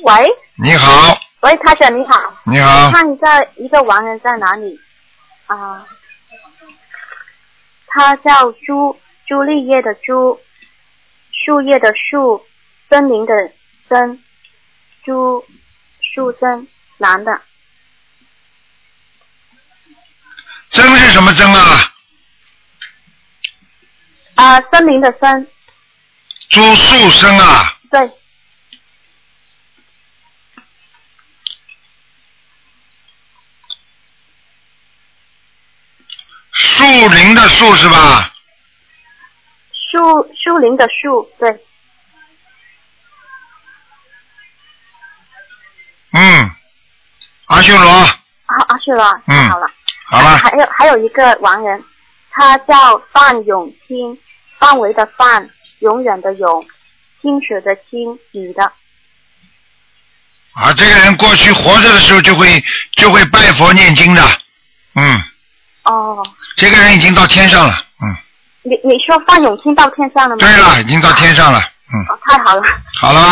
喂。 你好。 喂，台长你好。 你好。 看一个亡人在哪里啊？他叫朱丽叶的朱，树叶的树，森林的森，朱树森，男的。 曾是什么曾啊？ 森林的森。 朱树生啊？ 对。 树林的树是吧？ 树林的树，对。 阿修罗。 阿修罗，太好了。 好了。 还有一个亡人，他叫范永清，范围的范，永远的永，清水的清，女的。 这个人过去活着的时候就会拜佛念经的。这个人已经到天上了。 你说范永清到天上了吗？ 对了，已经到天上了。 太好了。 好了吧。